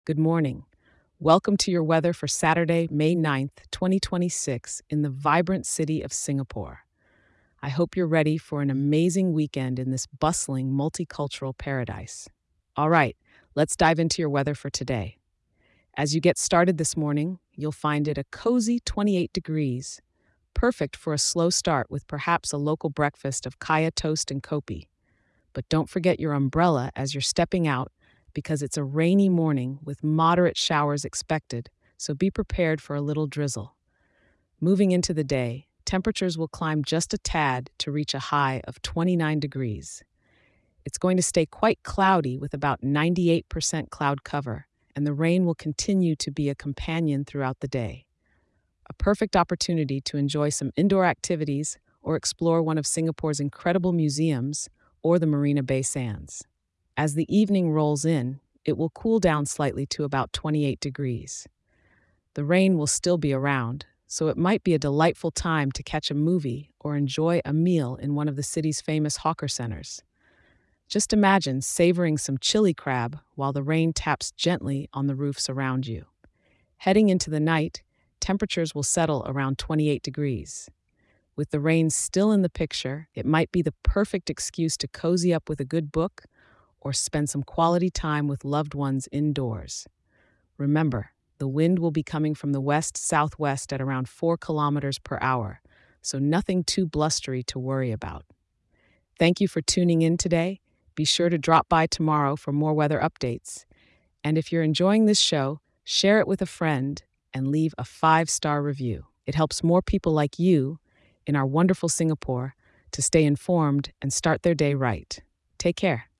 Good morning. Welcome to your weather for Saturday, May 9th, 2026, in the vibrant city of Singapore. I hope you're ready for an amazing weekend in this bustling multicultural paradise. All right, let's dive into your weather for today. As you get started this morning, you'll find it a cozy 28 degrees, perfect for a slow start with perhaps a local breakfast of kaya toast and kopi. But don't forget your umbrella as you're stepping out because it's a rainy morning with moderate showers expected, so be prepared for a little drizzle. Moving into the day, temperatures will climb just a tad to reach a high of 29 degrees. It's going to stay quite cloudy with about 98% cloud cover, and the rain will continue to be a companion throughout the day. A perfect opportunity to enjoy some indoor activities or explore one of Singapore's incredible museums or the Marina Bay Sands. As the evening rolls in, it will cool down slightly to about 28 degrees. The rain will still be around, so it might be a delightful time to catch a movie or enjoy a meal in one of the city's famous hawker centers. Just imagine savoring some chili crab while the rain taps gently on the roofs around you. Heading into the night, temperatures will settle around 28 degrees. With the rain still in the picture, it might be the perfect excuse to cozy up with a good book or spend some quality time with loved ones indoors. Remember, the wind will be coming from the west-southwest at around 4 kilometers per hour, so nothing too blustery to worry about. Thank you for tuning in today. Be sure to drop by tomorrow for more weather updates. And if you're enjoying this show, share it with a friend and leave a 5-star review. It helps more people like you in our wonderful Singapore to stay informed and start their day right. Take care.